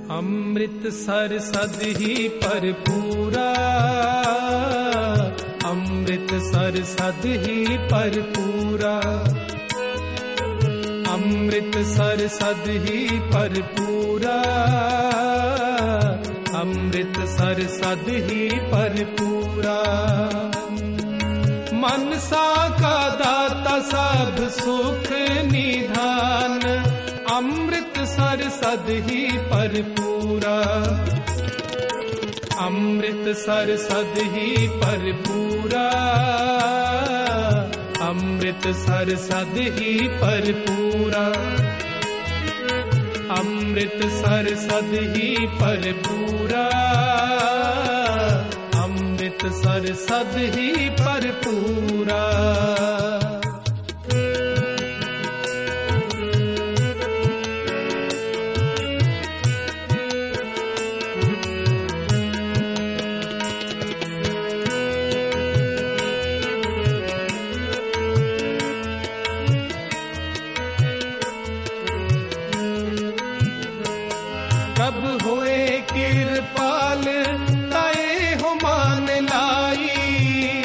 अमृतसर सद ही भरपूरा, अमृतसर सद ही भरपूरा, अमृतसर सद ही भरपूरा, अमृतसर सद ही भरपूरा। मनसा का दाता सब सुख निधान, अमृतसर सद ही भरपूरा, अमृतसर सद ही भरपूरा, अमृतसर सद ही भरपूरा, अमृतसर सद ही भरपूरा, अमृतसर सद ही भरपूरा। कब होए कृपाल ताए हो मान लाई,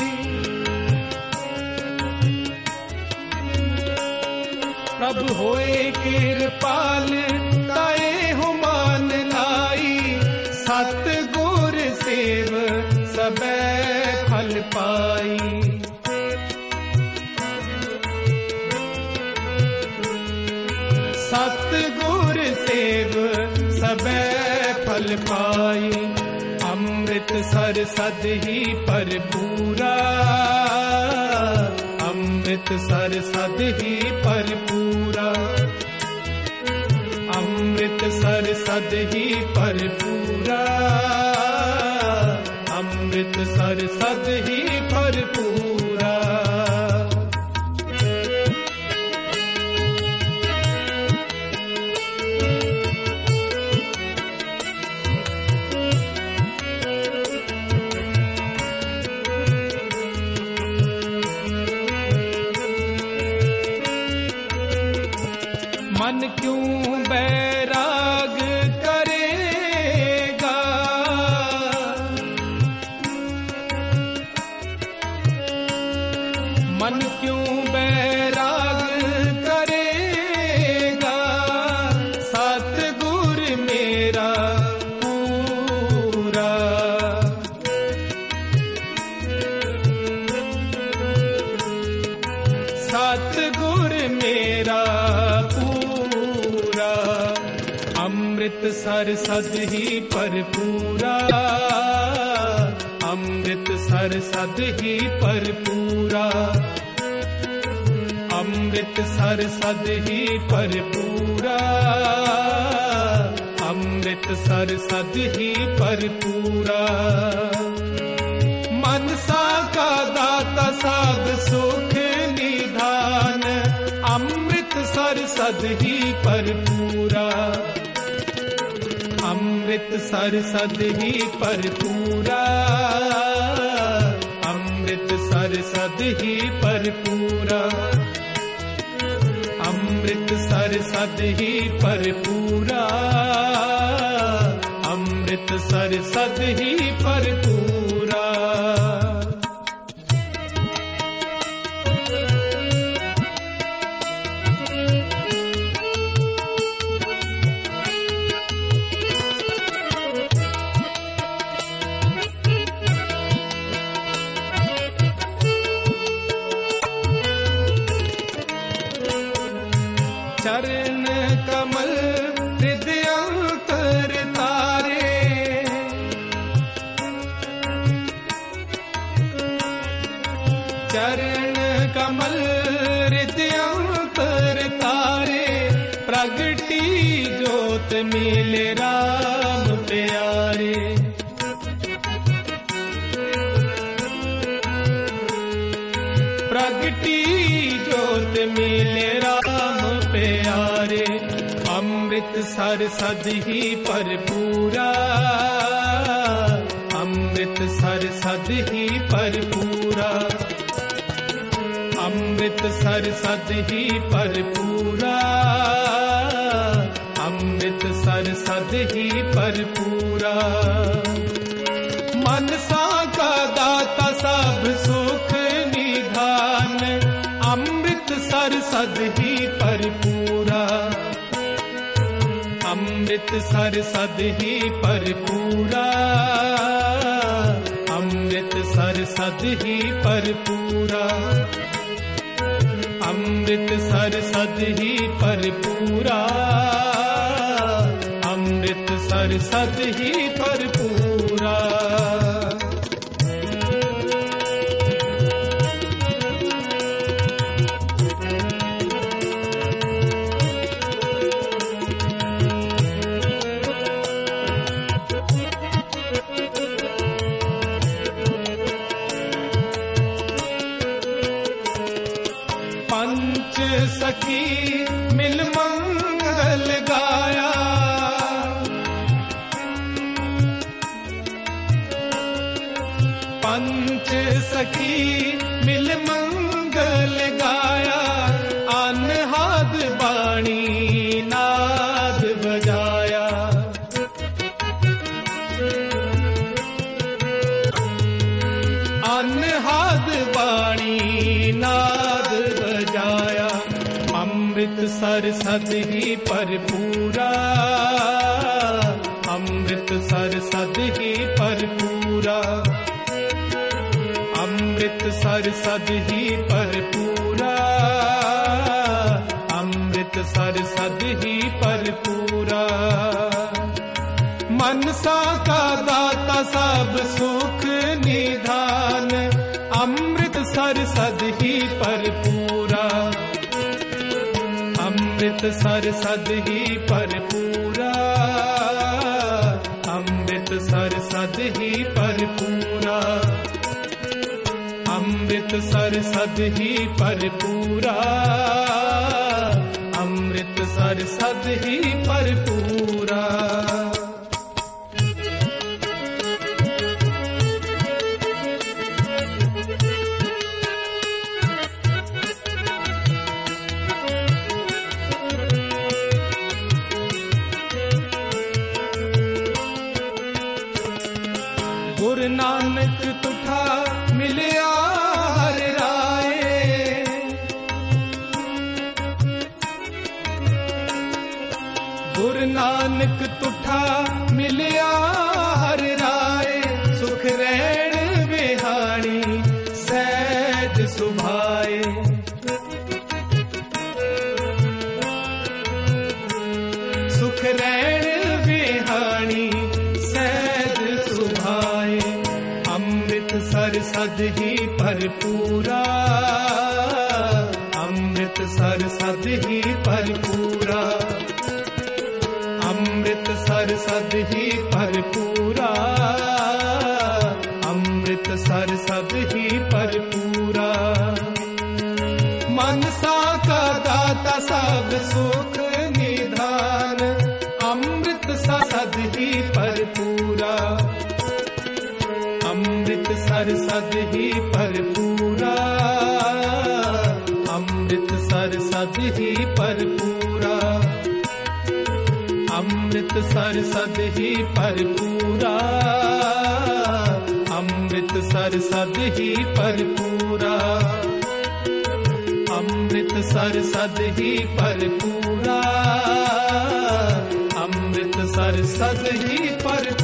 कब होए कृपाल ताए हो मान लाई, सतगुर सेव सबे फल पाई, सतगुर सेव सबे फल पाई। अमृतसर सद ही भरपूरा, अमृतसर सद ही भरपूरा, अमृतसर सद ही भरपूरा, अमृतसर सद ही भरपूरा। मन क्यों बैराग करेगा, मन क्यों बैराग करेगा, सतगुर मेरा पूरा, सतगुर मेरा पूरा। अमृतसर सद ही भरपूरा, अमृतसर सद ही भरपूरा, अमृतसर सद ही भरपूरा, अमृतसर सद ही भरपूरा। मनसा का दाता साध सुख निधान, अमृतसर सद ही भरपूरा, अमृतसर सद ही भरपूरा, अमृतसर सद ही भरपूरा, अमृतसर सद ही भरपूरा, अमृतसर सद ही भरपूरा। चरण कमल हृदयंतर तारे, चरण कमल हृदयंतर तारे, प्रगटी जोत मिले राम प्यारे, प्रगटी जोत मिले राम प्यारे। अमृतसर सद ही भरपूरा, अमृतसर सद ही भरपूरा, अमृतसर सद ही भरपूरा, अमृतसर अमृतसर सद ही भरपूरा। मनसा का दाता सब सुख निधान, अमृतसर सद ही भरपूरा। अमृतसर सद ही भरपूरा, अमृतसर सद ही भरपूरा। अमृतसर सद ही भरपूरा, अमृतसर सद ही भरपूरा। पंच सखी मिल मंगल गाया, पंच सखी मिल मंगल गाया। अनहद बाणी नाद बजाया, अनहद बाणी नाद बजाया। अमृतसर सद ही भरपूरा, अमृतसर सद ही भरपूरा। अमृतसर सद ही भरपूरा, अमृतसर सद ही भरपूरा। मनसा का दाता सब सुख निधान, अमृतसर सद ही भरपूरा। अमृतसर सद ही भरपूरा, अमृतसर सद ही भरपूरा। अमृतसर सद ही भरपूरा, अमृतसर सद ही भरपूरा। गुरु नानक तुठा मिलिया हर राय, गुरु नानक तुठा मिलिया हर राय। सुख रैण बिहारी सहज सुभाए, सुख रैण बिहारी सहज सुभाए। अमृतसर सद ही भरपूरा, अमृतसर सद ही भरपूरा। अमृतसर सद ही भरपूरा, अमृतसर सद ही भरपूरा। मनसा का दाता सब सुख निधान, अमृतसर सद ही भरपूरा। अमृतसर सद ही भरपूरा, अमृतसर सद ही भरपूरा। अमृतसर सद ही भरपूरा, अमृतसर सद ही भरपूरा। अमृतसर सद ही भरपूरा, अमृतसर सद ही भरपूरा।